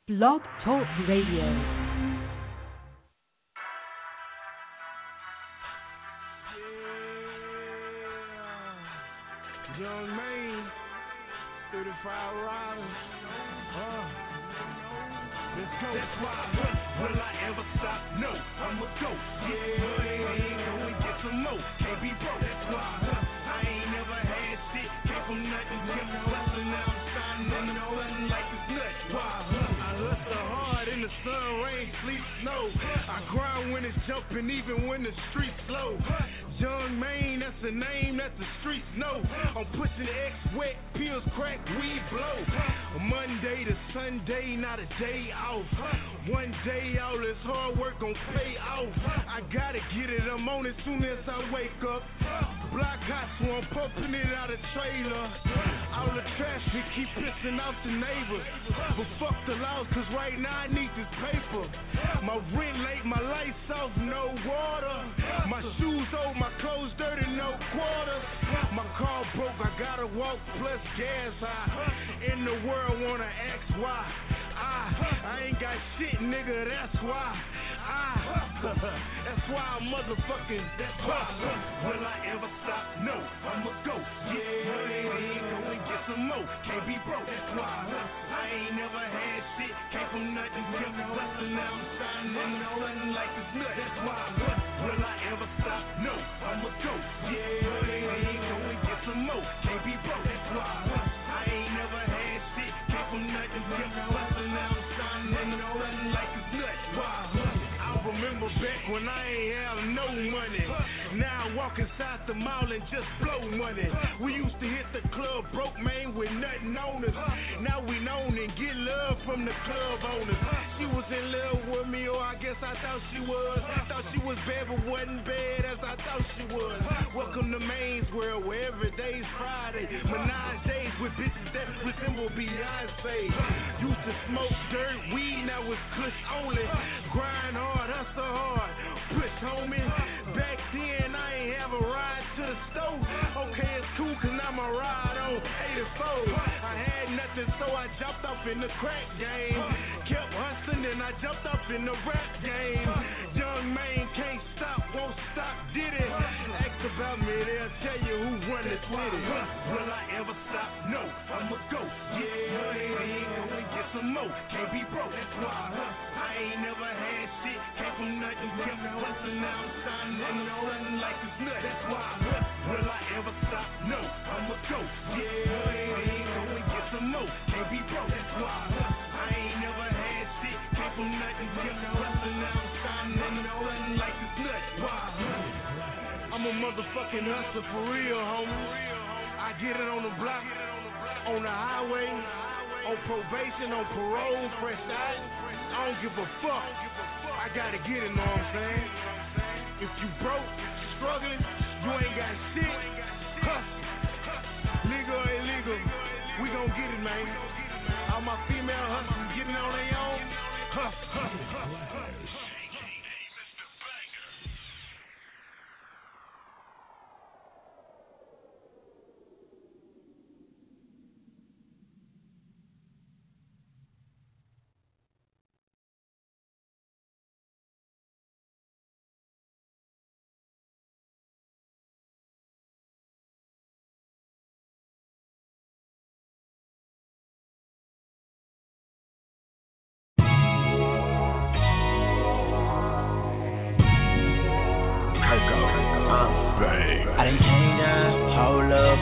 Blog Talk Radio. Young Maine, 35 riders. Let's go. That's why will I ever stop? No, I'ma go. Yeah, ain't gonna get some more. Can't be broke. That's why I ain't never had shit. Came from nothing, kept bustin'. Now I'm shining on nothing like it's nuts. Why? I hustle hard in the sun, rain, sleet, snow. I grind when it's jumping, even when the streets slow. Young Maine, that's the name that the streets know. I'm pushing X wet, pills crack, weed blow. Monday to Sunday, not a day off. One day out, this hard work gon' pay off. I gotta get it, I'm on it soon as I wake up. Block hot, so I'm pumping it out of trailer. All the traffic keep pissing off the neighbors. But fuck the laws, cause right now I need this paper. My rent late, my lights off, no water. My shoes old, my clothes dirty, no quarters. My car broke, I gotta walk plus gas high. In the world wanna ask why. I ain't got shit, nigga, that's why. That's why I'm motherfucking, that's why. Will I ever stop? No, I'ma go. Yeah, ain't gonna get some more. Can't be broke, that's why. I ain't never had shit. Came from nothing, kept bustin'. Now I'm shining on nothing like it's nuts. That's why. Will I ever stop? No, I'ma go. Yeah, ain't gonna get some more. Can't be broke, that's why. I ain't never had shit. Came from nothing, kept bustin'. Now I'm shining on nothing like it's nuts. Why? Remember back when I ain't have no money. Now I walk inside the mall and just blow money. We used to hit the club broke, man, with nothing on us. Now we known and get love from the club owners. She was in love with me, or I guess I thought she was. Thought she was bad, but wasn't bad as I thought she was. Welcome to Maine's world, where every day's Friday. Menage days with bitches that resemble Beyonce. Used to smoke dirt, weed, now it's kush only. Grind hard, hustle hard, push homie. Back then I ain't have a ride to the stove. Okay, it's cool cause now my ride on 84. I had nothing so I jumped up in the crack game. Kept hustling and I jumped up in the rap game. Young Maine can't stop, won't stop, did it. Ask about me, they'll tell you who run this with it. Will I ever stop? No, I'ma go. Yeah, ain't gonna get some more. Can't be broke, that's why. I ain't never had shit. Came from nothing, kept bustin'. Now I'm shining on nothing like it's nuts. That's why. Will I ever stop? No, I'ma go. Yeah, ain't gonna get some more. Can't be broke, that's why. I ain't never had shit. Came from nothing, kept bustin'. Now I'm shining on nothing like it's nuts. Why? I'm a motherfucking hustler for real, homie. I get it on the block, on the highway, on probation, on parole, fresh out. I don't give a fuck. I gotta get it, know what I'm saying? If you broke, struggling, you ain't got shit, hustle. Legal or illegal, we gon' get it, man. All my female hustlers getting on their own, hustle. I done came down, hold up.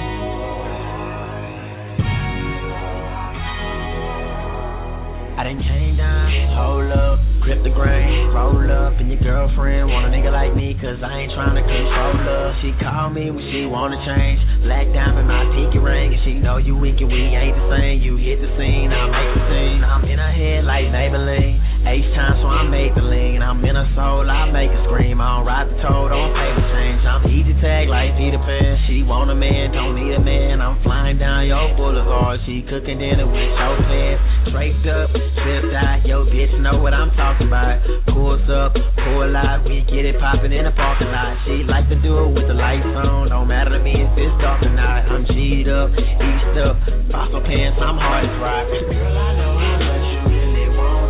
I done came down, hold up. Grip the grain, roll up. And your girlfriend want a nigga like me, cause I ain't tryna control her. She call me when she wanna change. Black diamond, my pinky ring. And she know you weak and we ain't the same. You hit the scene, I make the scene. I'm in her head like Maybelline. H-time, so I make the lean. I'm in her soul, I make her scream. I don't ride the toad, don't pay the change. I'm easy tag like Peter Pan. She want a man, don't need a man. I'm flying down your boulevard. She cooking dinner with so fast. Straight up, slipped out. Yo, bitch know what I'm talking about. Pulls up, pull out. We get it popping in the parking lot. She like to do it with the lights on. Don't matter to me if it's dark or not. I'm G'd up, eased up. Fossil pants, I'm hard as rock. Girl, I know how much you really want.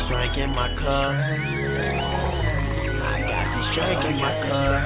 drink in my cup. I got this drink in my cup.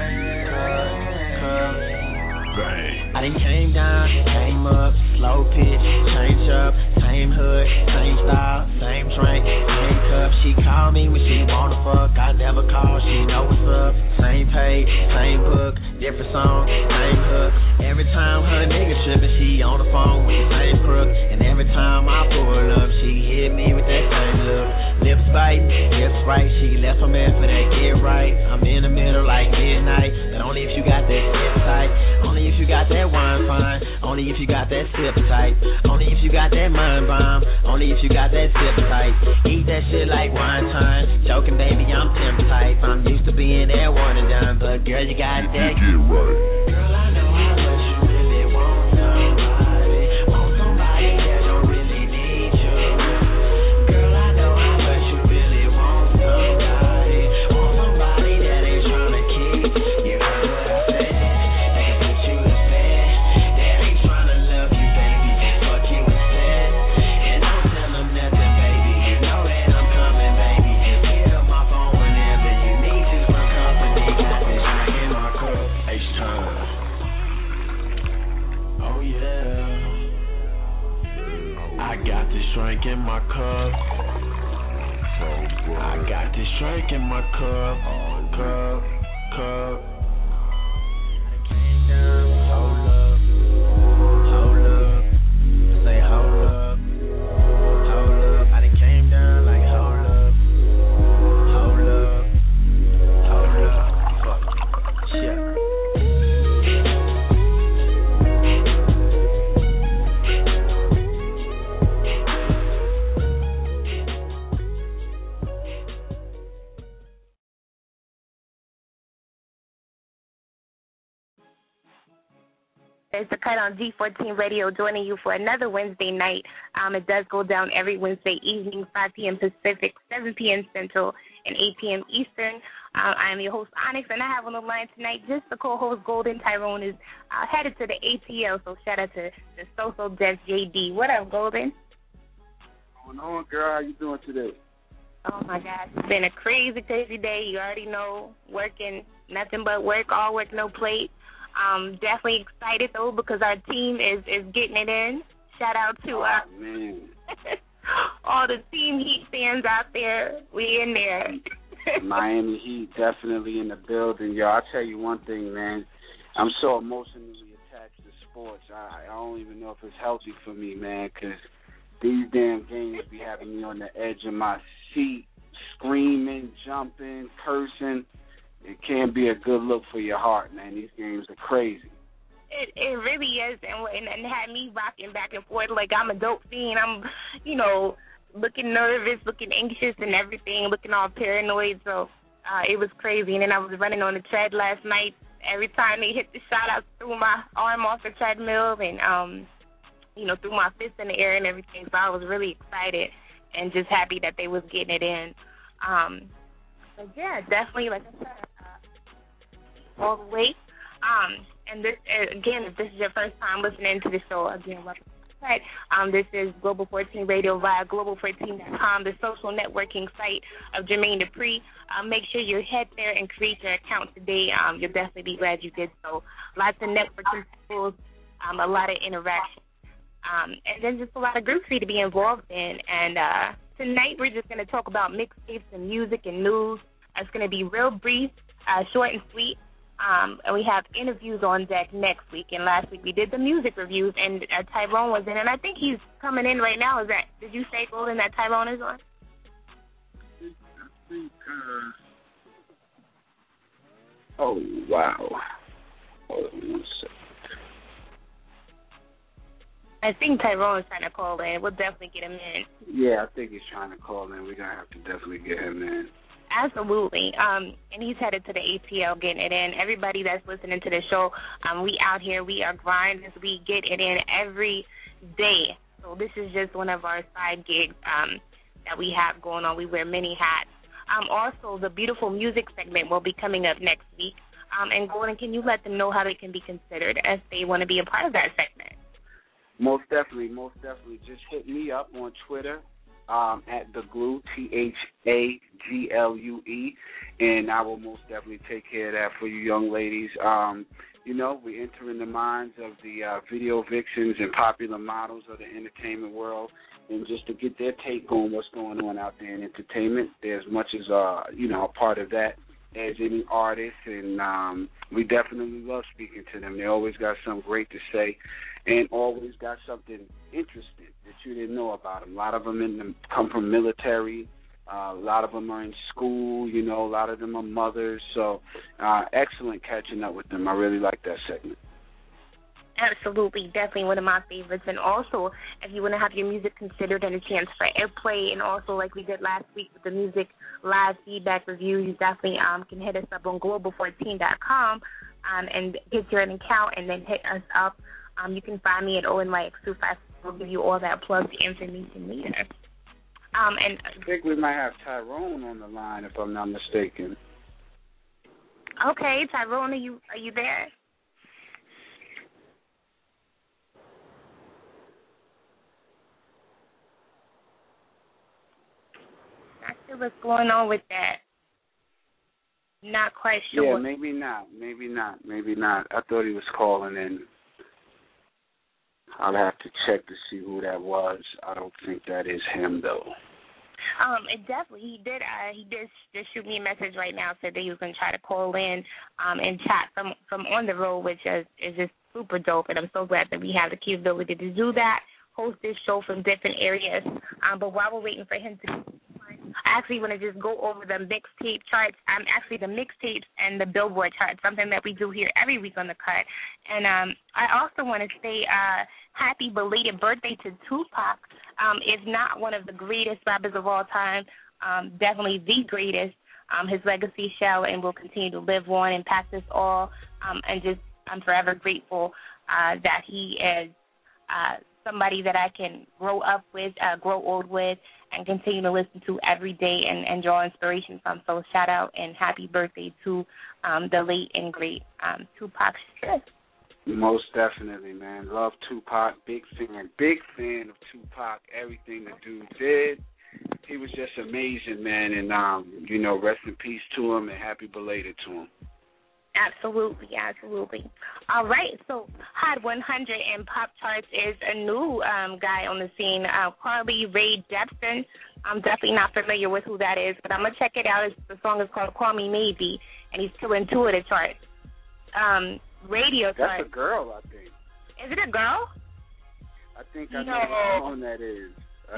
I done came down, came up, slow pitch, change up, same hood, same style, same drink, same cup. She call me when she wanna fuck, I never call, she know what's up. Same page, same book, different song, same hook. Every time her nigga trippin', she on the phone with the same crook. And every time I pull up, she hit me with that same look. Lips biting, lips right, she left her man for that get right. I'm in the middle like midnight, but only if you got that sip tight. Only if you got that wine fine, only if you got that sip tight. Only if you got that mind bomb, only if you got that sip tight. Eat that shit like wine time, joking baby, I'm temp type. I'm used to being there one and done, but girl, you got that. Get right. Girl, I know how much you really want somebody that don't really need you. Girl, I know how much you really want somebody that ain't tryna keep. You heard what I said? They can put you to bed. That ain't tryna love you, baby. Fuck you instead. And don't tell them nothing, baby. You know that I'm coming, baby. Hit up my phone whenever you need to. Some company got this drink in my cup. H-time. Oh yeah. I got this drink in my cup. I got this drink in my cup. Cup. Came down, hold up. Say hold up. I done came down like hold up. Fuck. Shit. It's The Cut on G14 Radio, joining you for another Wednesday night. It does go down every Wednesday evening, 5 p.m. Pacific, 7 p.m. Central, and 8 p.m. Eastern. I am your host, Onyx, and I have on the line tonight just the co-host, Golden Tyrone, is headed to the ATL, so shout out to the Social Desk JD. What up, Golden? What's going on, girl? How you doing today? Oh, my gosh. It's been a crazy, crazy day. You already know, working, nothing but work, all work, no plate. Definitely excited, though, because our team is getting it in. Shout out to all the Team Heat fans out there. We in there. Miami Heat definitely in the building. Yo, I'll tell you one thing, man. I'm so emotionally attached to sports. I don't even know if it's healthy for me, man, because these damn games be having me on the edge of my seat, screaming, jumping, cursing. It can't be a good look for your heart, man. These games are crazy. It really is, and had me rocking back and forth like I'm a dope fiend. I'm, looking nervous, looking anxious and everything, looking all paranoid. So it was crazy. And then I was running on the tread last night. Every time they hit the shot, I threw my arm off the treadmill and, threw my fist in the air and everything. So I was really excited and just happy that they was getting it in. But, yeah, definitely, like I said, all the way. And this, again, if this is your first time listening to the show, again, welcome. This is Global 14 Radio via Global14.com, the social networking site of Jermaine Dupri. Make sure you head there and create your account today. You'll definitely be glad you did so. Lots of networking tools, a lot of interaction, and then just a lot of groups for you to be involved in. And tonight we're just going to talk about mixtapes and music and news. It's going to be real brief, short and sweet. And we have interviews on deck next week. And last week we did the music reviews, and Tyrone was in. And I think he's coming in right now. Did you say, Golden, that Tyrone is on? Oh, wow. Hold on 1 second. I think Tyrone is trying to call in. We'll definitely get him in. Yeah, I think he's trying to call in. We're going to have to definitely get him in. Absolutely. And he's headed to the ATL getting it in. Everybody that's listening to the show, we out here, we are grinders. We get it in every day. So this is just one of our side gigs that we have going on. We wear many hats. Also, the beautiful music segment will be coming up next week. And Golden, can you let them know how they can be considered if they want to be a part of that segment? Most definitely. Just hit me up on Twitter at The Glue, THAGLUE, and I will most definitely take care of that for you young ladies. You know, we're entering the minds of the video vixens and popular models of the entertainment world, and just to get their take on what's going on out there in entertainment. They're as much as, you know, a part of that as any artist, and we definitely love speaking to them. They always got something great to say and always got something interesting that you didn't know about them. A lot of them come from military. A lot of them are in school, you know, a lot of them are mothers. So excellent catching up with them. I really like that segment. Absolutely, definitely one of my favorites. And also, if you want to have your music considered and a chance for airplay, and also like we did last week with the music live feedback review, you definitely can hit us up on global14.com and get your account and then hit us up. You can find me at ONYX25. We'll give you all that plugged information later. And I think we might have Tyrone on the line, if I'm not mistaken. Okay, Tyrone, are you there? Not sure what's going on with that. Not quite sure. Yeah, maybe not. I thought he was calling in. I'll have to check to see who that was. I don't think that is him, though. It definitely, he did just shoot me a message right now, said that he was going to try to call in and chat from on the road, which is just super dope, and I'm so glad that we have the capability to do that, host this show from different areas. But while we're waiting for him to, I actually want to just go over the mixtape charts. Actually the mixtapes and the Billboard charts, something that we do here every week on The Cut. And I also want to say happy belated birthday to Tupac. If not one of the greatest rappers of all time, definitely the greatest. His legacy shall and will continue to live on and past us all. And just I'm forever grateful that he is somebody that I can grow up with, grow old with, and continue to listen to every day and draw inspiration from. So shout out and happy birthday to the late and great Tupac Shakur. Most definitely, man. Love Tupac. Big fan of Tupac. Everything the dude did. He was just amazing, man. And, you know, rest in peace to him and happy belated to him. Absolutely. All right, so Hot 100 and Pop Charts is a new guy on the scene, Carly Rae Jepsen. I'm definitely not familiar with who that is, but I'm going to check it out. The song is called Call Me Maybe, and he's still in two of the charts. Radio charts. That's a girl, I think. Is it a girl? I think I know what song that is. I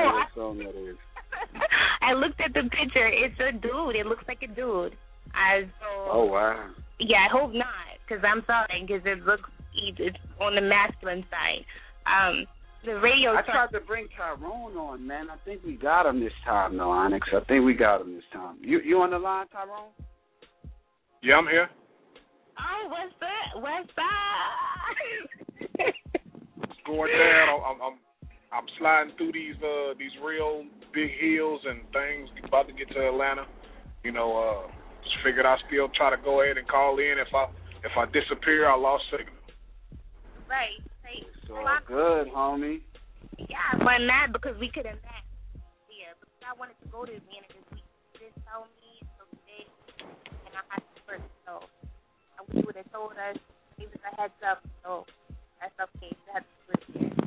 looked at the picture. It's a dude. It looks like a dude. Oh, wow. Yeah, I hope not, because I'm sorry, because it's on the masculine side. The radio. I tried to bring Tyrone on, man. I think we got him this time, though, Onyx. I think we got him this time. You on the line, Tyrone? Yeah, I'm here. Oh, what's up? What's going down? I'm sliding through these real big hills and things. About to get to Atlanta. You know, just figured I'd still try to go ahead and call in. If I disappear, I lost signal. Right. It's all good, homie. Yeah, but not because we could have met. Yeah, because I wanted to go to the end of this week. Just tell me so today, and I had to work. So I wish you would have told us, gave us a heads up. So that's okay. That's good.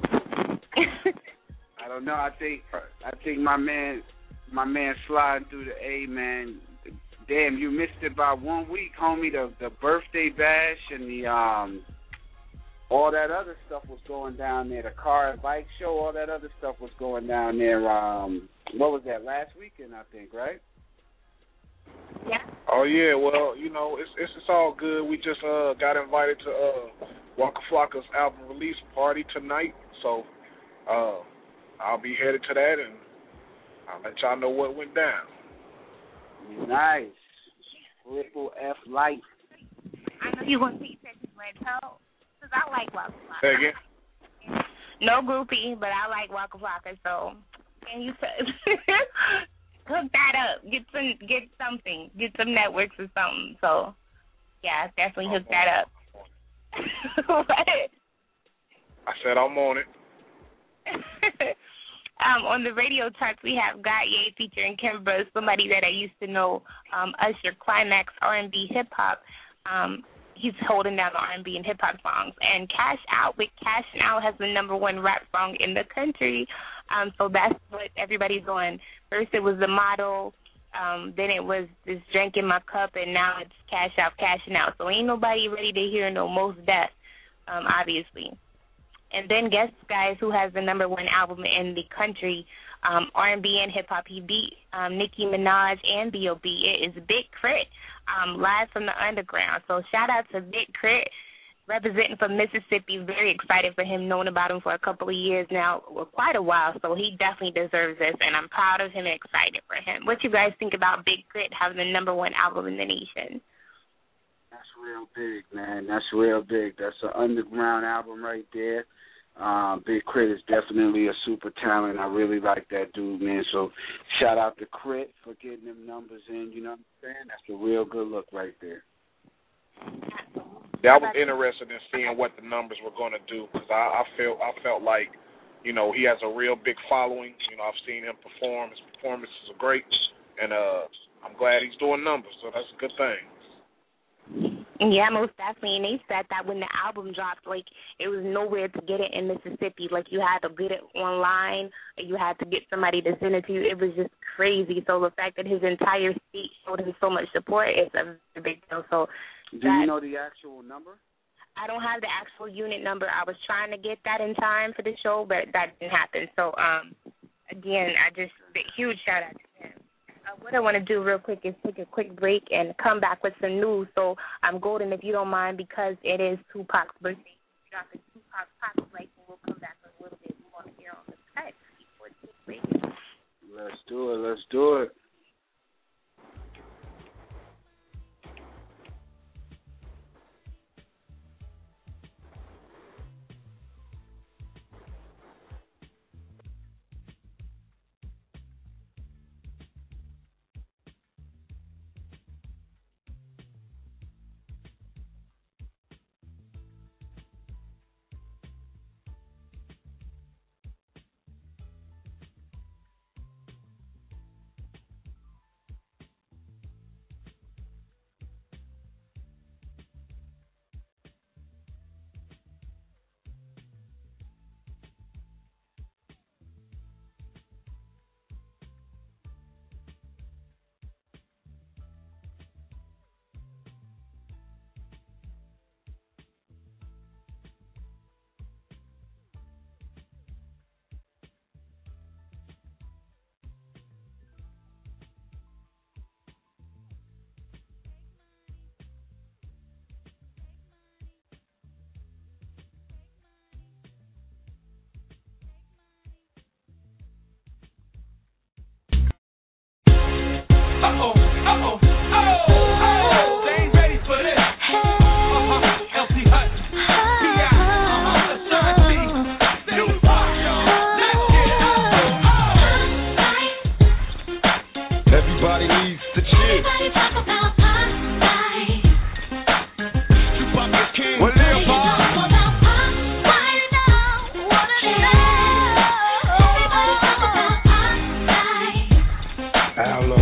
I don't know. I think my man sliding through the A, man. Damn, you missed it by 1 week, homie. The birthday bash and the all that other stuff was going down there. The car and bike show, all that other stuff was going down there. What was that, last weekend, I think, right? Yeah. Oh yeah. Well, you know, it's all good. We just got invited to Waka Flocka's album release party tonight, so I'll be headed to that, and I'll let y'all know what went down. Nice. Triple F life. I know you want to say that, because I like Waka Flocka. Say again? No groupie, but I like Waka Flocka, so can you hook that up? Get some networks or something. So, yeah, definitely hook that up. What? I said I'm on it. On the radio charts, we have Gaye featuring Kimber, somebody that I used to know, Usher, Climax, R&B, hip-hop. He's holding down the R&B and hip-hop songs. And Cash Out with Cashin' Out has the #1 rap song in the country. So that's what everybody's on. First it was The Model, then it was This Drink in My Cup, and now it's Cash Out, Cashin' Out. So ain't nobody ready to hear no Mos Def, obviously. And then guess, guys, who has the #1 album in the country, R&B and hip-hop. He beat Nicki Minaj and B.O.B. It is Big Crit, live from the underground. So shout out to Big Crit, representing from Mississippi. Very excited for him, known about him for a couple of years now, well, quite a while. So he definitely deserves this, and I'm proud of him and excited for him. What you guys think about Big Crit having the #1 album in the nation? That's real big, man. That's real big. That's an underground album right there. Big Crit is definitely a super talent. I really like that dude, man. So shout out to Crit for getting them numbers in. You know what I'm saying? That's a real good look right there. Yeah, I was interested in seeing what the numbers were going to do because I felt like, you know, he has a real big following. You know, I've seen him perform. His performances are great, and I'm glad he's doing numbers. So that's a good thing. Yeah, most definitely. And they said that when the album dropped, like, it was nowhere to get it in Mississippi. Like, you had to get it online, or you had to get somebody to send it to you. It was just crazy. So the fact that his entire state showed him so much support is a big deal. So, do you know the actual number? I don't have the actual unit number. I was trying to get that in time for the show, but that didn't happen. So, again, huge shout out to him. What I want to do real quick is take a quick break and come back with some news. So I'm Golden, if you don't mind, because it is Tupac's birthday. Dropping Tupac's Pop-Life, and we'll come back a little bit more here on the cut before the break. Let's do it. Let's do it. They ain't ready for this. LT Hutch. Everybody needs to chill. Well, how long?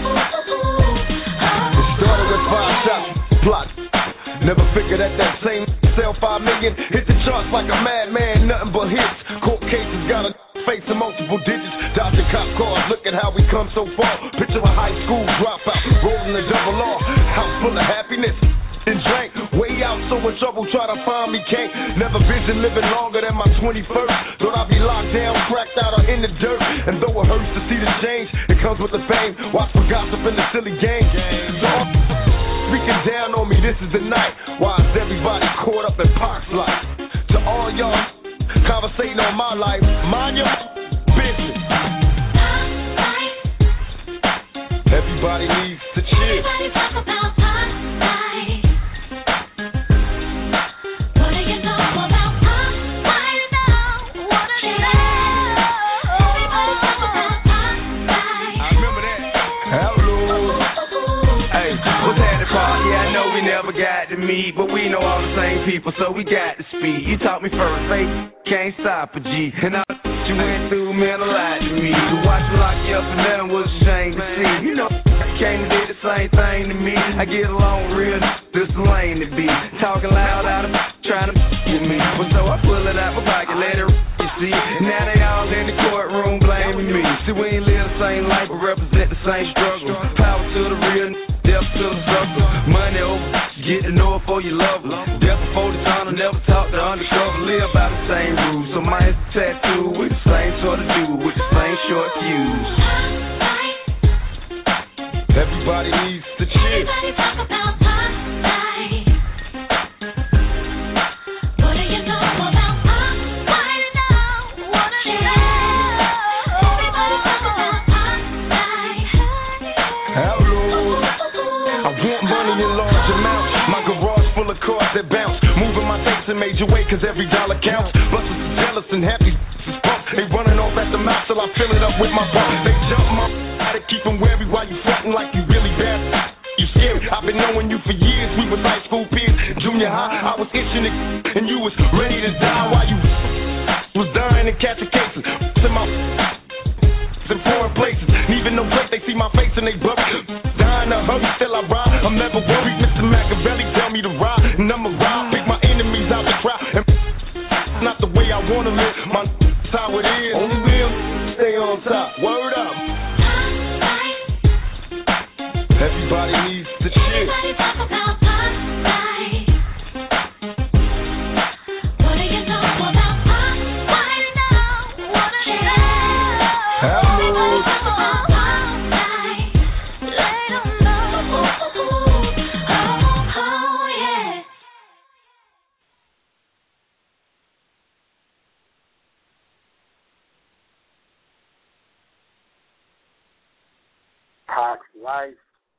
It started with 5 shots, plot. Never figured that same sell 5 million. Hit the charts like a madman, nothing but hits. Court cases got a face of multiple digits. Dodging cop cars, look at how we come so far. Picture a high school dropout, rolling a double R. House full of happiness and drank. Way out, so in trouble, try to find me, can't. Never vision living longer than my 21st. Thought I'd be locked down, cracked out, or in the dirt. And though it hurts to see the change, it comes with the fame. Watch for gossip in the silly game. So speaking down on me, this is the night. Why is everybody caught up in Pac's life? To all y'all conversating on my life, mind your business. Everybody needs to chill. Got to meet, but we know all the same people, so we got to speed. You taught me first, faith can't stop a G, and I what you went through meant a lot to me. To watch you lock you up and nothing was a shame to see. You know, I came and did the same thing to me. I get along real, this lame to be. Talking loud out of trying to with me. But so I pull it out my pocket, let it you see. Now they all in the courtroom blaming me. See, we ain't live the same life, but represent the same struggle. Power to the real, death to the sucker. Money over, get to know it for your lover. Death before the tunnel, never talk to undercover. Live by the same rules. So my tattoo with the same sort of dude, with the same short fuse. Everybody needs to chill. Everybody talk about pop life. What do you know about pop life now? What do you know? Everybody talk about pop life. Outlaws. I want money in large amounts. My garage full of cars that bounce. Moving my tapes in major way, cause every dollar counts. Busters are jealous and happy. They running off at the mouth till I fill it up with my pump. They jump my to keep them wary while you frontin' like you really bad. You scary. I've been knowing you for years. We was high school peers, junior high. I was itching and you was ready to die while you was dying and catching cases. In my in foreign places, even no break. They see my face and they bubble. Dying to hurry till I ride. I'm never worried. Mr. Machiavelli tell me to ride, and I'ma ride. Pick my enemies out the crowd. And not the way I wanna live. My how it is. Only real stay on top. Word up. Everybody needs to chill. Everybody talk about pop life. What do you know about pop life now? What do you know? Everybody talk about pop life. They don't know. Oh, yeah. Pop life.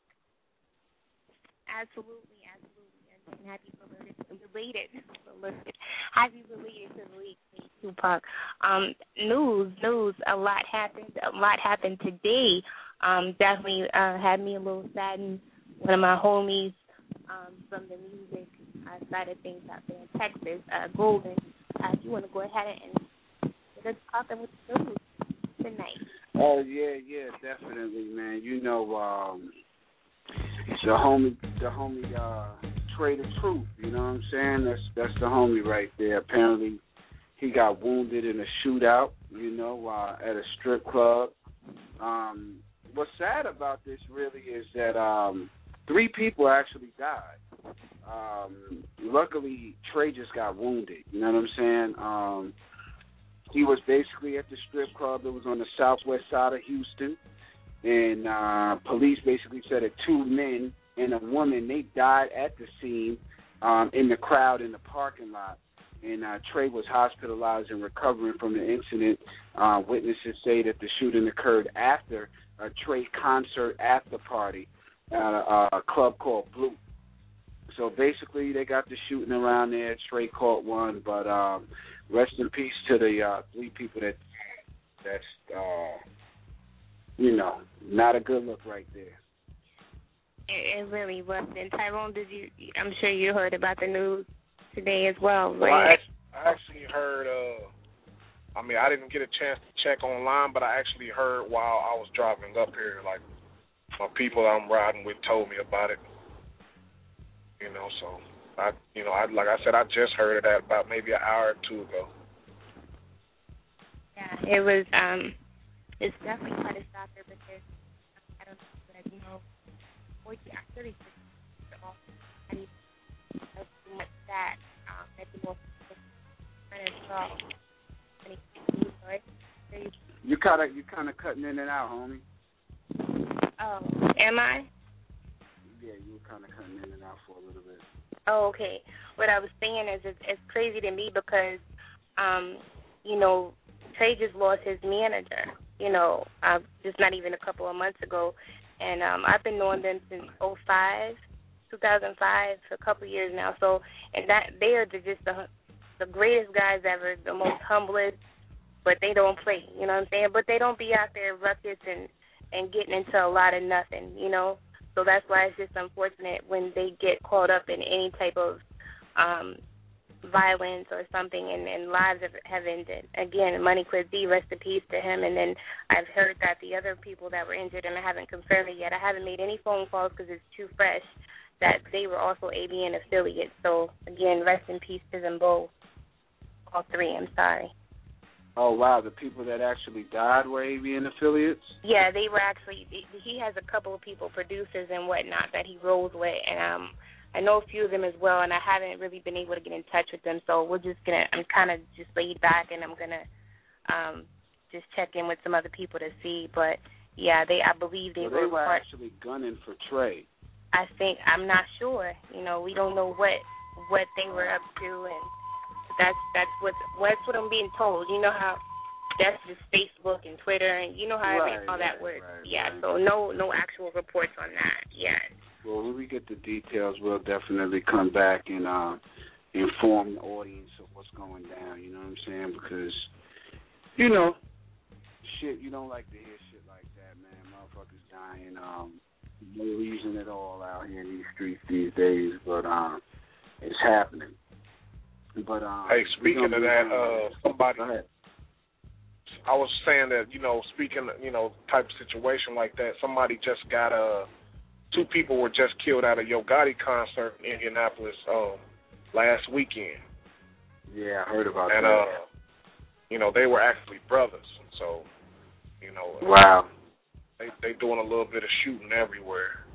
Absolutely. And happy belated. Happy belated to the league, Tupac. News. A lot happened today. Definitely had me a little saddened. One of my homies from the music side of things out there in Texas, Golden. If you want to go ahead and get us popping with the news tonight. Oh yeah, definitely, man. You know, the homie, Trey the Truth. You know what I'm saying? That's the homie right there. Apparently, he got wounded in a shootout. You know, at a strip club. What's sad about this really is that 3 people actually died. Luckily, Trey just got wounded. You know what I'm saying? He was basically at the strip club that was on the southwest side of Houston. And police basically said that 2 men and a woman, they died at the scene in the crowd in the parking lot. And Trey was hospitalized and recovering from the incident. Witnesses say that the shooting occurred after a Trey concert after party at a club called Blue. So basically they got the shooting around there. Trey caught one, but rest in peace to the 3 people that's you know, not a good look right there. It really was. And Tyrone, I'm sure you heard about the news today as well, right? Well, I actually heard, I didn't get a chance to check online, but I actually heard while I was driving up here, like, my people I'm riding with told me about it. You know, so, like I said, I just heard of that about maybe an hour or 2 ago. Yeah, it was, it's definitely quite a shocker because, I don't know, but, you know, I really just all much that the most kind of saw you kind of cutting in and out, homie. Oh, am I? Yeah, you were kind of cutting in and out for a little bit. Oh, okay. What I was saying is it's crazy to me because, you know, Trey just lost his manager, you know, just not even a couple of months ago. And I've been knowing them since 2005, for a couple of years now. So, and that they are just the greatest guys ever, the most humblest, but they don't play, you know what I'm saying? But they don't be out there ruckus and getting into a lot of nothing, you know? So that's why it's just unfortunate when they get caught up in any type of violence or something, and lives have ended. Again, Money Quid D, rest in peace to him. And then I've heard that the other people that were injured, and I haven't confirmed it yet, I haven't made any phone calls because it's too fresh, that they were also ABN affiliates. So, again, rest in peace to them both. All three, I'm sorry. Oh, wow, the people that actually died were ABN affiliates? Yeah, they were actually, he has a couple of people, producers and whatnot, that he rolls with, and I know a few of them as well, and I haven't really been able to get in touch with them, so I'm kind of just laid back, and I'm going to just check in with some other people to see, but, yeah, I believe they were actually gunning for Trey. I'm not sure. We don't know what they were up to, and that's what I'm being told. You know how that's just Facebook and Twitter, and you know how all that works. So no actual reports on that yet. Well, when we get the details, we'll definitely come back and inform the audience of what's going down, you know what I'm saying? Because, shit, you don't like to hear shit like that, man. Motherfuckers dying, no reason at all out here in these streets these days, but it's happening. But hey, speaking of that, somebody, I was saying that, speaking, type of situation like that, somebody just got 2 people were just killed at a Yo Gotti concert in Indianapolis last weekend. Yeah, I heard about that. And, they were actually brothers. So, wow. They doing a little bit of shooting everywhere.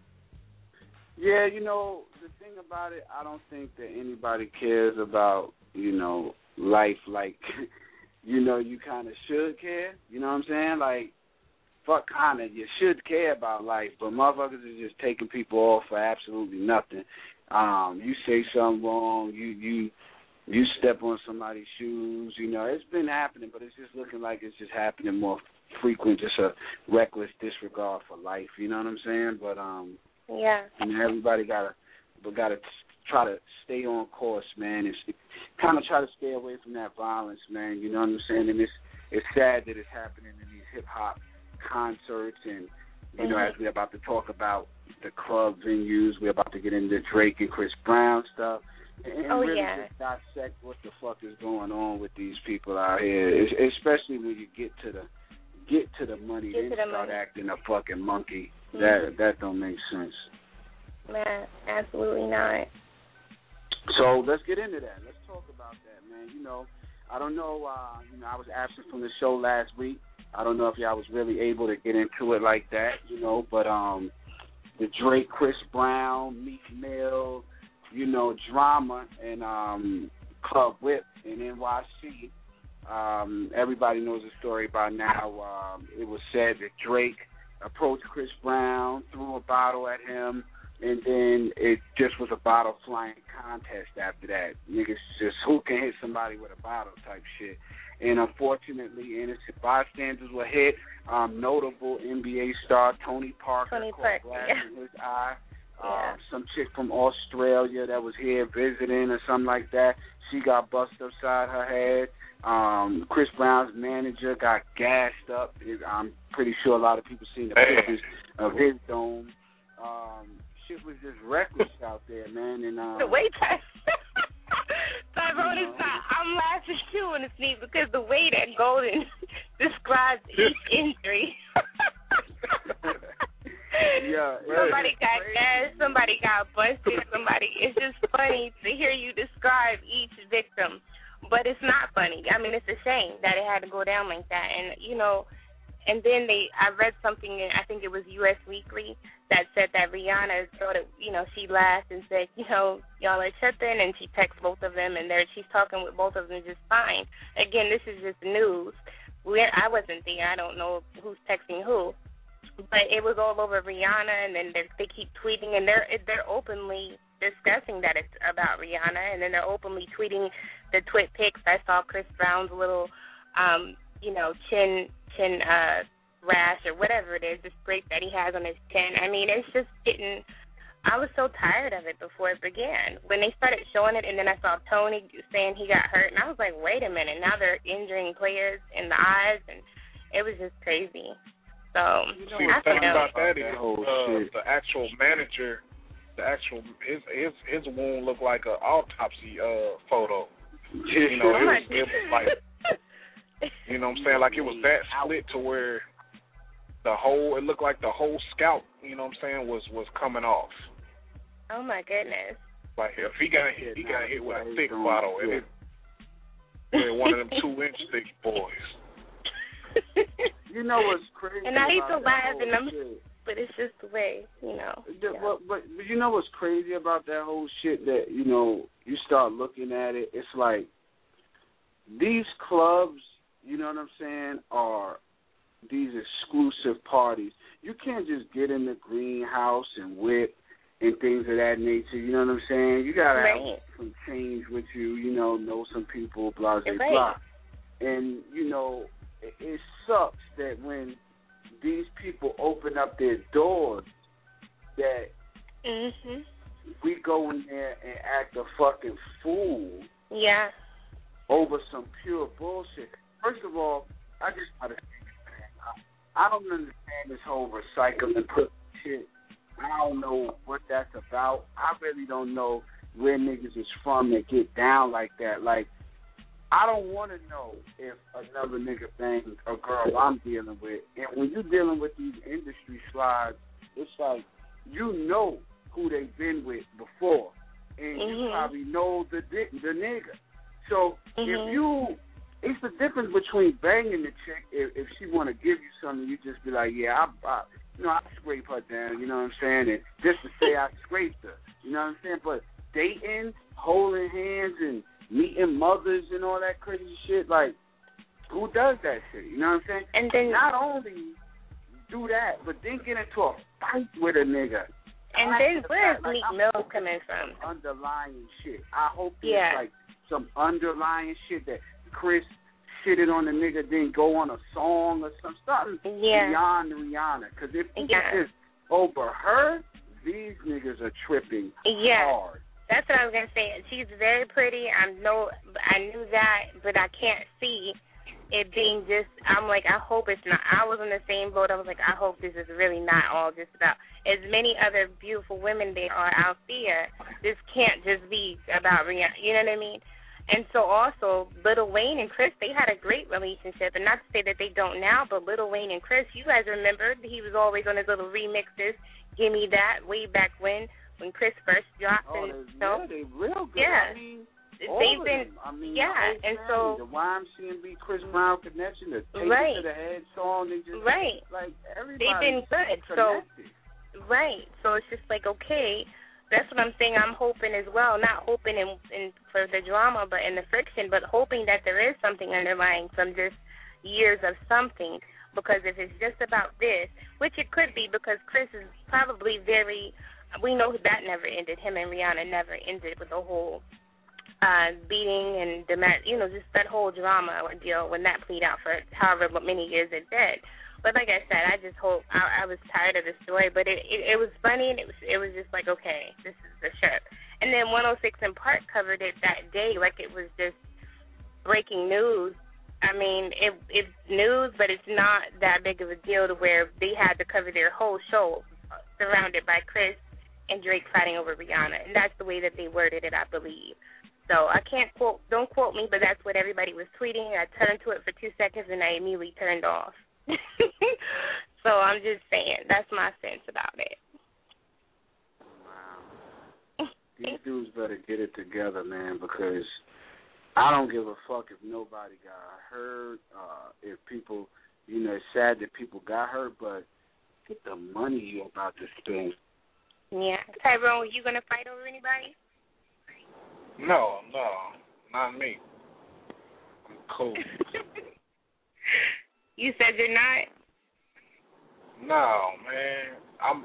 Yeah, the thing about it, I don't think that anybody cares about, life like, you kind of should care. You know what I'm saying? Like, fuck kinda, you should care about life, but motherfuckers are just taking people off for absolutely nothing. You say something wrong, you step on somebody's shoes, it's been happening, but it's just looking like it's just happening more frequent, just a reckless disregard for life, you know what I'm saying? But everybody gotta try to stay on course, man, and kind of try to stay away from that violence, man, you know what I'm saying? And it's sad that it's happening in these hip-hop concerts, and as we're about to talk about the club venues, we're about to get into Drake and Chris Brown stuff, and really just dissect what the fuck is going on with these people out here, especially when you get to the money, then start acting a fucking monkey. That don't make sense. Man, absolutely not. So let's get into that. Let's talk about that, man. I don't know. I was absent from the show last week. I don't know if y'all was really able to get into it like that, but the Drake, Chris Brown, Meek Mill, drama and Club Whip in NYC. Everybody knows the story by now. It was said that Drake approached Chris Brown, threw a bottle at him, and then it just was a bottle flying contest after that. Niggas just who can hit somebody with a bottle type shit. And unfortunately, innocent bystanders were hit. Notable NBA star Tony Parker caught glass in his eye. Some chick from Australia that was here visiting or something like that, she got busted upside her head. Chris Brown's manager got gassed up. I'm pretty sure a lot of people seen the pictures of his dome. Shit was just reckless out there, man. And the way I'm laughing too in the sneak because the way that Golden describes each injury. Somebody got gassed, somebody got busted, it's just funny to hear you describe each victim. But it's not funny. I mean, it's a shame that it had to go down like that. And, and then I read something, I think it was US Weekly, that said that Rihanna thought it, she laughed and said, y'all are tripping, and she texts both of them, and she's talking with both of them just fine. Again, this is just news. I wasn't there. I don't know who's texting who. But it was all over Rihanna, and then they keep tweeting, and they're openly discussing that it's about Rihanna, and then they're openly tweeting the twit pics. I saw Chris Brown's little, chin rash or whatever it is, this break that he has on his chin. I mean, it's just getting. I was so tired of it before it began. When they started showing it, and then I saw Tony saying he got hurt, and I was like, wait a minute, now they're injuring players in the eyes, and it was just crazy. So, the thing about that is the actual manager the actual his wound looked like an autopsy photo. You know, it was like, you know what I'm saying, like it was that split to where it looked like the whole scalp, you know what I'm saying, was coming off. Oh my goodness. Like if he got hit with a thick bottle, and it one of them 2-inch thick boys. You know what's crazy? And I hate to laugh, but it's just the way, you know. But you know what's crazy about that whole shit? That, you know, you start looking at it, it's like these clubs, you know what I'm saying, are these exclusive parties. You can't just get in the greenhouse and whip and things of that nature, you know what I'm saying? You got to have some change with you, you know some people, blah, blah, blah. And, you know, it sucks that when these people open up their doors that we go in there and act a fucking fool over some pure bullshit. First of all, I just gotta say, I don't understand this whole recycle and put shit. I don't know what that's about. I really don't know where niggas is from that get down like that. Like, I don't want to know if another nigga bangs a girl I'm dealing with. And when you're dealing with these industry slides, it's like you know who they've been with before. And you probably know the nigga. So it's the difference between banging the chick if she want to give you something, you just be like, yeah, I scrape her down, you know what I'm saying? And just to say I scraped her, you know what I'm saying? But dating, holding hands, and meeting mothers and all that crazy shit, like, who does that shit, you know what I'm saying? And then not only do that, but then get into a fight with a nigga. And then where's Meek Mill coming from? Underlying shit. I hope there's like some underlying shit that Chris shitted on the nigga, then go on a song or something beyond Rihanna. Because if it's over her, these niggas are tripping hard. That's what I was gonna say. She's very pretty. I knew that, but I can't see it being just. I'm like, I hope it's not. I was in the same boat. I was like, I hope this is really not all just about. As many other beautiful women there are out there, this can't just be about Rihanna. You know what I mean? And so also, Lil Wayne and Chris, they had a great relationship. And not to say that they don't now, but Lil Wayne and Chris, you guys remember, he was always on his little remixes, Gimme That, way back when Chris first dropped. They real good. Yeah. I mean, they've been, and so. The YMCMB Chris Brown connection, the Take It to the Head song, they just, like, everybody. They've been good. Connected. So it's just like, okay. That's what I'm saying. I'm hoping as well, not hoping in for the drama, but in the friction, but hoping that there is something underlying from just years of something. Because if it's just about this, which it could be, because Chris is probably we know that never ended. Him and Rihanna never ended with the whole beating and just that whole drama ordeal when that played out for however many years it did. But like I said, I just hope I was tired of the story, but it was funny, and it was just like, okay, this is the show. And then 106 in Park covered it that day like it was just breaking news. I mean, it's news, but it's not that big of a deal to where they had to cover their whole show surrounded by Chris and Drake fighting over Rihanna, and that's the way that they worded it, I believe. So I don't quote me, but that's what everybody was tweeting. I turned to it for 2 seconds, and I immediately turned off. So I'm just saying, that's my sense about it. Wow. These dudes better get it together, man, because I don't give a fuck if nobody got hurt, if people, it's sad that people got hurt, but get the money you about to spend. Yeah. Tyrone, were you going to fight over anybody? No, not me. I'm cool. You said you're not? No, man.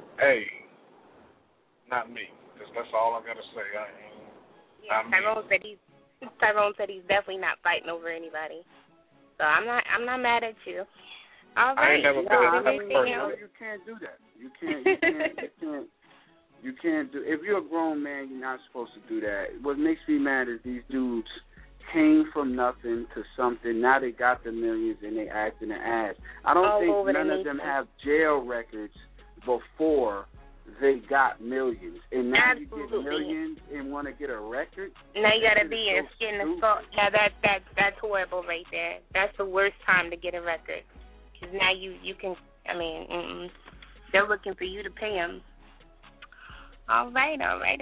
Not me. That's all I got to say. Tyrone said he's definitely not fighting over anybody. So I'm not mad at you. All right. I ain't never been a person. You can't do that. You can't do. If you're a grown man, you're not supposed to do that. What makes me mad is these dudes came from nothing to something. Now they got the millions and they acting an ass. I don't think none of them have jail records before they got millions. And now Absolutely. you get millions and want to get a record? Now you got to be so in skin and salt. Yeah, that's horrible right there. That's the worst time to get a record. Because now you can, they're looking for you to pay them. All right.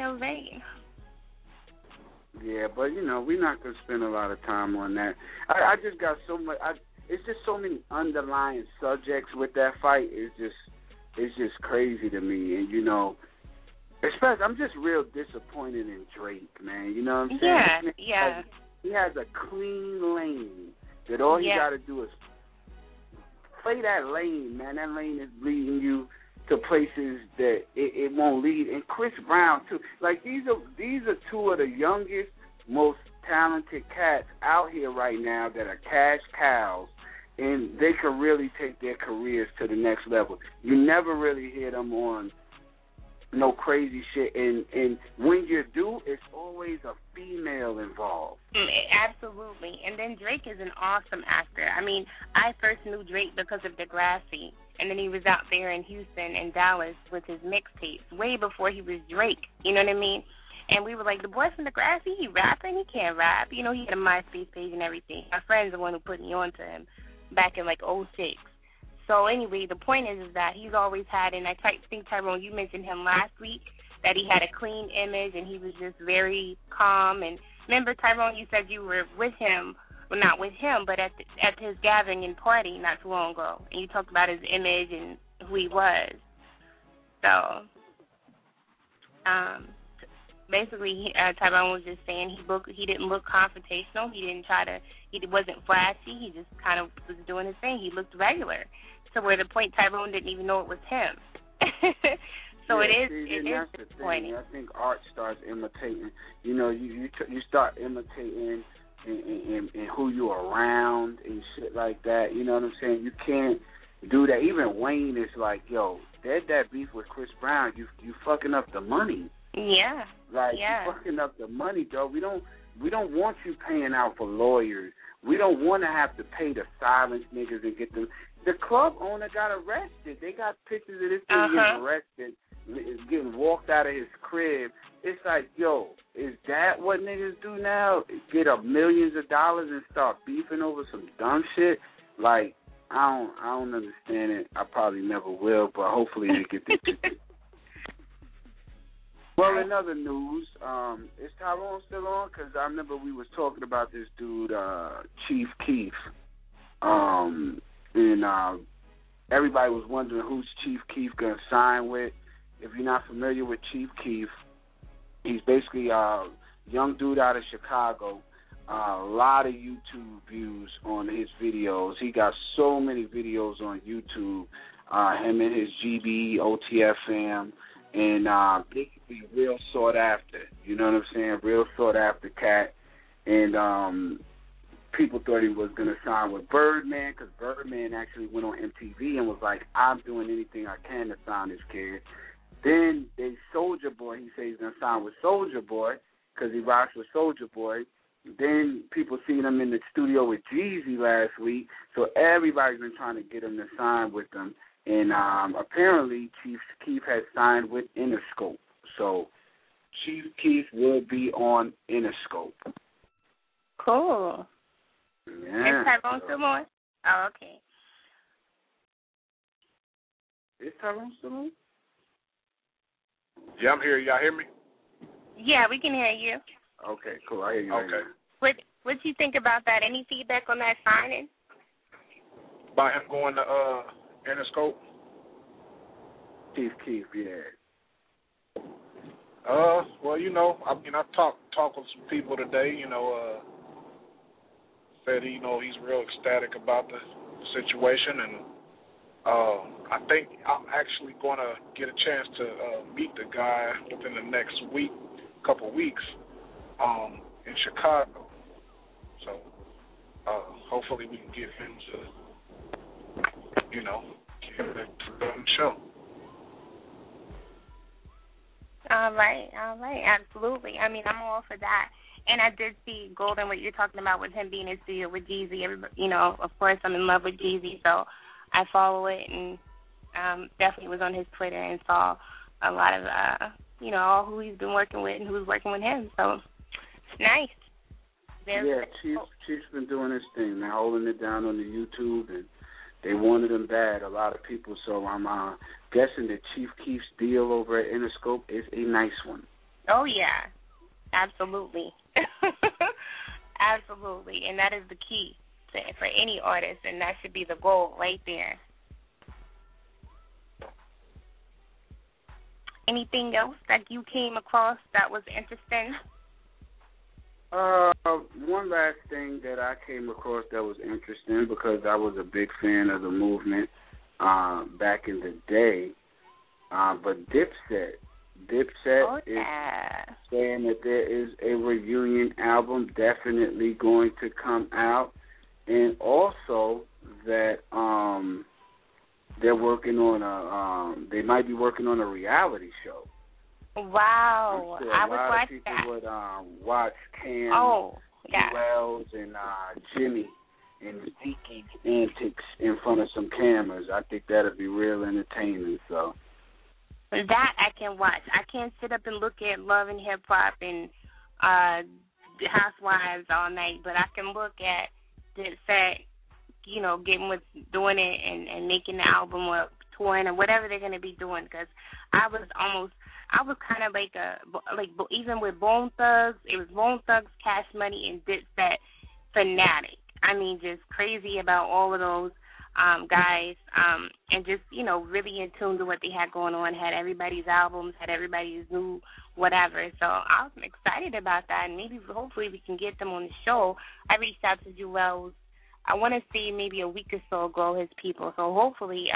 Yeah, but, we're not going to spend a lot of time on that. I just got so much. It's just so many underlying subjects with that fight. It's just crazy to me. And, especially, I'm just real disappointed in Drake, man. You know what I'm saying? Yeah. He has a clean lane that all he got to do is play that lane, man. That lane is leading you to places that it won't lead. And Chris Brown, too. Like, these are two of the youngest, most talented cats out here right now that are cash cows, and they can really take their careers to the next level. You never really hear them on no crazy shit, and when you do, it's always a female involved. Absolutely. And then Drake is an awesome actor. I mean, I first knew Drake because of Degrassi, and then he was out there in Houston and Dallas with his mixtapes way before he was Drake, you know what I mean? And we were like, the boy from Degrassi, he rapping, he can't rap. He had a MySpace page and everything. My friend's the one who put me on to him back in like 2006. So anyway, the point is that he's always had, and I think, Tyrone, you mentioned him last week, that he had a clean image and he was just very calm. And remember, Tyrone, you said you were with him, well, not with him, but at his gathering and party not too long ago, and you talked about his image and who he was. So, basically, Tyrone was just saying he didn't look confrontational. He wasn't flashy. He just kind of was doing his thing. He looked regular. To where the point Tyrone didn't even know it was him. So it is disappointing. I think art starts imitating. You start imitating and who you're around and shit like that. You know what I'm saying? You can't do that. Even Wayne is like, yo, that beef with Chris Brown, you fucking up the money. Yeah. You fucking up the money, though. We don't want you paying out for lawyers. We don't want to have to pay the silence niggas and get them. The club owner got arrested. They got pictures of this thing getting arrested, getting walked out of his crib. It's like, yo, is that what niggas do now? Get up millions of dollars and start beefing over some dumb shit? Like, I don't understand it. I probably never will, but hopefully they get this. Well, in other news, is Tyrone still on? Because I remember we was talking about this dude, Chief Keef, and everybody was wondering who's Chief Keef going to sign with. If you're not familiar with Chief Keef, he's basically a young dude out of Chicago. A lot of YouTube views on his videos. He got so many videos on YouTube, him and his GB, OTF fam. And basically real sought after, you know what I'm saying? Real sought after cat. And people thought he was going to sign with Birdman, because Birdman actually went on MTV and was like, I'm doing anything I can to sign this kid. Then Soulja Boy, he said he's going to sign with Soulja Boy because he rocks with Soulja Boy. Then people seen him in the studio with Jeezy last week, so everybody's been trying to get him to sign with them. And apparently, Chief Keef has signed with Interscope. So, Chief Keef will be on Interscope. Cool. Yeah. Is Tyrone still on? Oh, okay. Is Tyrone still on? Yeah, I'm here. Y'all hear me? Yeah, we can hear you. Okay, cool. I hear you. Okay. What you think about that? Any feedback on that signing? About him going to Interscope? Chief Keef, yeah. Well, I talked with some people today, said, he's real ecstatic about the situation, and I think I'm actually going to get a chance to meet the guy within the next couple weeks, in Chicago. So, hopefully we can get him to, get him to the show. All right, absolutely. I mean, I'm all for that. And I did see Golden, what you're talking about with him being in studio with Jeezy. Of course, I'm in love with Jeezy, so I follow it and definitely was on his Twitter and saw a lot of all who he's been working with and who's working with him. So it's nice. Chief's been doing his thing, man, holding it down on the YouTube, and they wanted him bad, a lot of people. So I'm guessing that Chief Keef's deal over at Interscope is a nice one. Oh yeah, absolutely, absolutely, and that is the key for any artist, and that should be the goal right there. Anything else that you came across that was interesting? One last thing that I came across that was interesting, because I was a big fan of the movement back in the day, but Dipset is saying that there is a reunion album definitely going to come out, and also that they're working on they might be working on a reality show. Wow, sure I would watch that. A lot of people would watch Cam, Wells, and Jimmy and Zeke's antics in front of some cameras. I think that'd be real entertaining. So that I can watch. I can't sit up and look at Love and Hip Hop and Housewives all night, but I can look at Dipset, getting with doing it and making the album or touring or whatever they're going to be doing, because I was kind of like even with Bone Thugs, it was Bone Thugs, Cash Money, and Dipset fanatic. I mean, just crazy about all of those guys, and just, really in tune to what they had going on, had everybody's albums, had everybody's new whatever. So I was excited about that, and hopefully we can get them on the show. I reached out to Joel. I want to see maybe a week or so ago his people. So hopefully,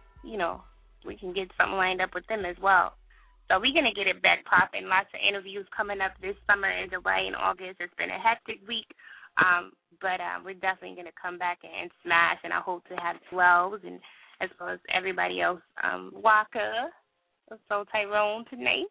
we can get something lined up with them as well. So we're going to get it back popping. Lots of interviews coming up this summer in July and August. It's been a hectic week, but we're definitely going to come back and smash, and I hope to have 12s and as well as everybody else. Waka, so Tyrone tonight.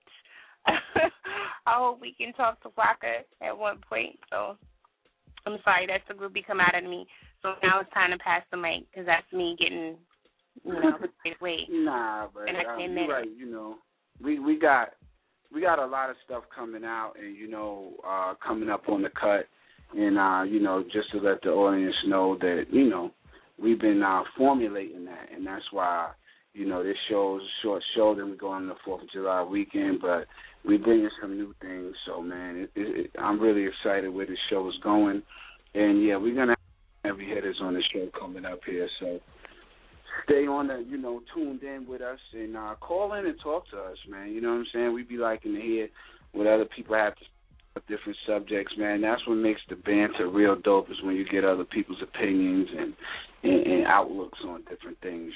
I hope we can talk to Waka at one point. So I'm sorry, that's the groupie come out of me. So now it's time to pass the mic, because that's me getting, away. Nah, but you're right. We got a lot of stuff coming out, and coming up on the cut, and just to let the audience know that we've been formulating that, and that's why this show is a short show. Then we go on the 4th of July weekend, but we bringing some new things. So man, I'm really excited where this show is going, and yeah, we're gonna have heavy hitters on the show coming up here. So stay on the, tuned in with us, and call in and talk to us, man. You know what I'm saying? We be liking to hear what other people have to say about different subjects, man. That's what makes the banter real dope, is when you get other people's opinions and outlooks on different things,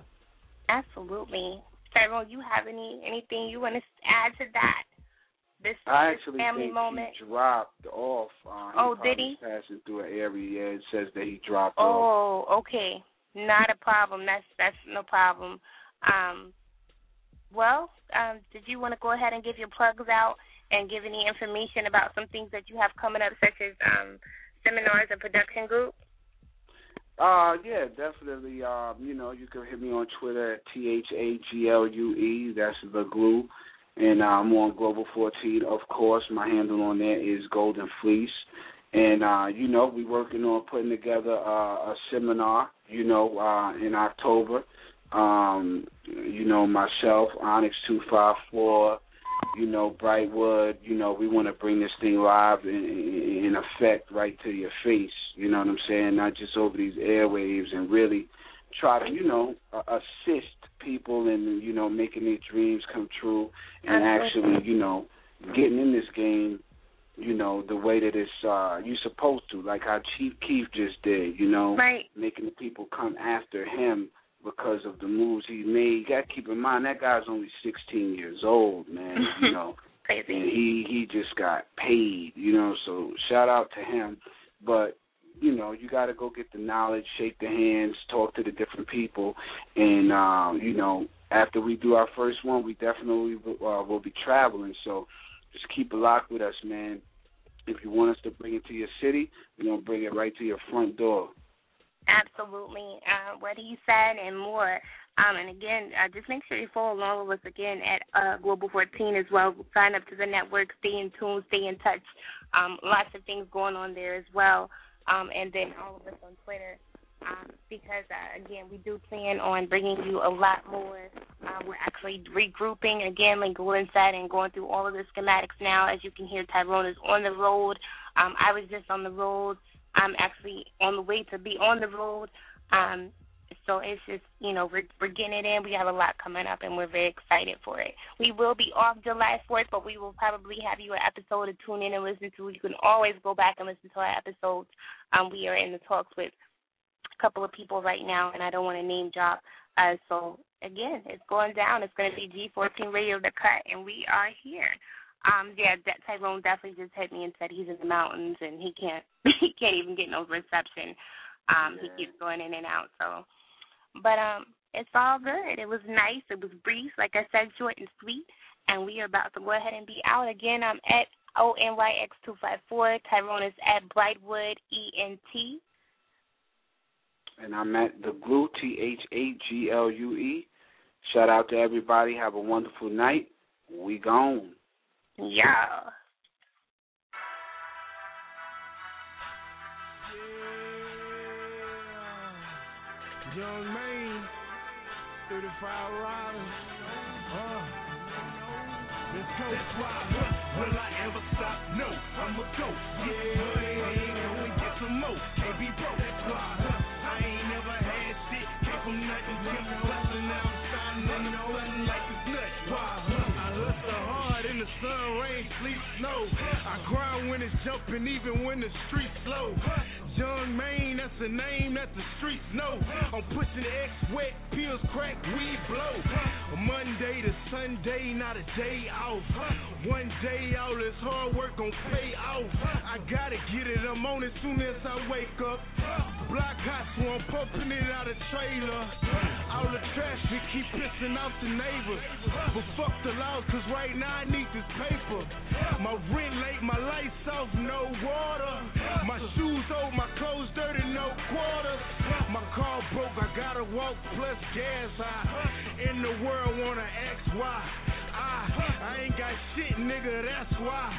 Absolutely. Tyrone, you have anything you want to add to that? This family think moment? He dropped off. Did he? Passing through an area. It says that he dropped off. Oh, okay. Not a problem. That's no problem. Did you want to go ahead and give your plugs out and give any information about some things that you have coming up, such as seminars and production group? Yeah, definitely. You can hit me on Twitter at THAGLUE. That's the glue. And I'm on Global 14, of course. My handle on there is Golden Fleece. And, we're working on putting together a seminar, in October. Myself, Onyx 254, Brightwood, we want to bring this thing live in effect right to your face, you know what I'm saying, not just over these airwaves, and really try to, assist people in, making their dreams come true, and actually, getting in this game, the way that it's you're supposed to, like how Chief Keef just did, right. Making the people come after him because of the moves he made. You got to keep in mind, that guy's only 16 years old, man, Crazy. And he just got paid, so shout out to him. But, you got to go get the knowledge, shake the hands, talk to the different people, and, after we do our first one, we definitely will be traveling, so just keep it locked with us, man. If you want us to bring it to your city, we're going to bring it right to your front door. Absolutely. What he said and more. And again, just make sure you follow along with us again at Global 14 as well. Sign up to the network, stay in tune, stay in touch. Lots of things going on there as well. And then all of us on Twitter. Because, again, we do plan on bringing you a lot more. We're actually regrouping, again, like Glenn said, and going through all of the schematics now. As you can hear, Tyrone is on the road. I was just on the road. I'm actually on the way to be on the road. So it's just, we're getting it in. We have a lot coming up, and we're very excited for it. We will be off July 4th, but we will probably have you an episode to tune in and listen to. You can always go back and listen to our episodes. We are in the talks with a couple of people right now, and I don't want to name drop. So, again, it's going down. It's going to be G14 Radio The Cut, and we are here. Tyrone definitely just hit me and said he's in the mountains, and he can't even get no reception. He keeps going in and out. So, but it's all good. It was nice. It was brief. Like I said, short and sweet. And we are about to go ahead and be out. Again, I'm at ONYX254. Tyrone is at Brightwood ENT. And I'm at the Glue, THAGLUE. Shout out to everybody. Have a wonderful night. We gone. Yeah. Young Maine, 35 riders. Let's go. That's why. Will I ever stop? No, I'ma go. Yeah, ain't gonna get some more. Can't be broke. That's why. I ain't never had shit. Came from nothing, kept hustling. Now I'm shining, nothing like it's nuts. Why? I hustle hard in the sun, rain, sleet, snow. I grind when it's jumping, even when the streets slow. Young Maine, that's the name that the streets know. I'm pushing X wet, pills crack, weed blow. Monday to Sunday, not a day off. One day all this hard work gon' pay off. I gotta get it, I'm on it soon as I wake up. Block hot, so I'm pumping it out of trailer. All the trash we keep pissing off the neighbors. But fuck the laws, cause right now I need this paper. My rent late, my lights off, no water. My shoes old, my clothes dirty, no quarters. My car broke, I gotta walk plus gas high. In the world wanna ask why. I ain't got shit, nigga, that's why.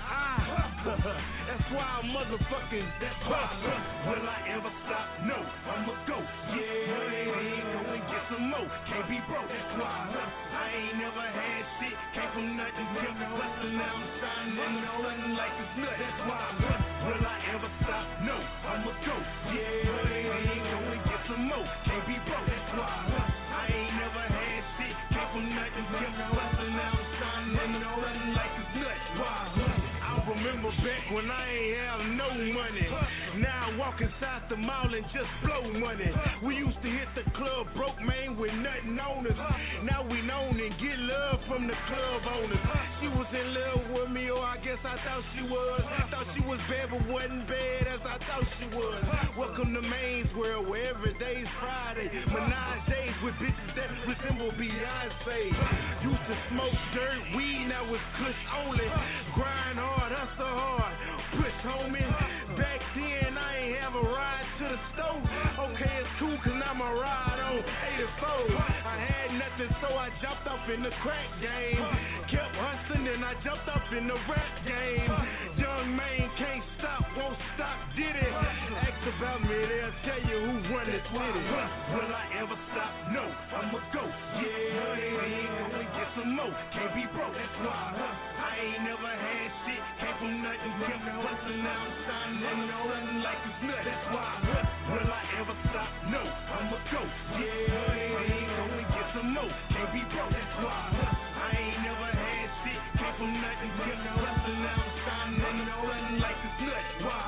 That's why I'm motherfucking, that's why. Will I ever stop? No, I'ma go. Yeah, ain't gonna get some more. Can't be broke, that's why. I ain't never had shit, came from nothing, kept hustling. Now I'm shining, nothing like it's nuts. That's why. Will I ever stop? No, I'ma go. Yeah, ain't gonna get some more. Can't be broke, that's why. I ain't never had shit, came from nothing, kept hustling. Now I'm shining, nothing like it's nuts. Why? Remember back when I ain't have no money. Now I walk inside the mall and just blow money. We used to hit the club broke, man, with nothing on us. Now we known and get love from the club owners. She was in love with me, or I guess I thought she was. Thought she was bad, but wasn't bad as I thought she was. Welcome to Maine's world, where every day's Friday. Menage days with bitches that resemble Beyonce. Used to smoke dirt, weed, now it's kush only. Grind hard, hustle hard, push homie. Back then I ain't have a ride to the store. Okay, it's cool cause now my ride on 84. I had nothing so I jumped up in the crack game. Kept hustling and I jumped up in the rap game. Young Maine can't stop, won't stop, did it. Ask about me, they'll tell you who run the city. Will I ever stop? No, I'ma go. Yeah, ain't gonna get some more. Can't be broke, that's why. I ain't never had shit, came from nothing, kept hustling. Now I'm shining, nothing like it's nuts. That's why. Will I ever stop? No, I'ma go. Yeah, ain't gonna get some more. Can't be broke, that's why. I ain't never had shit, came from nothing, kept hustling. Now I'm shining, nothing like it's nuts. Why?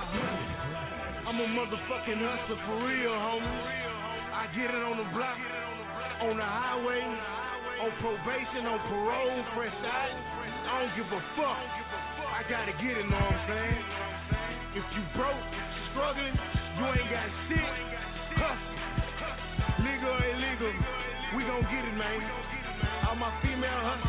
I'm a motherfucking hustler for real, homie. I get it on the block, on the highway, on probation, on parole, fresh out. I don't give a fuck. I gotta get it, know what I'm saying? If you broke, struggling, you ain't got shit, hustle. Legal or illegal, we gon' get it, man. All my female hustlers.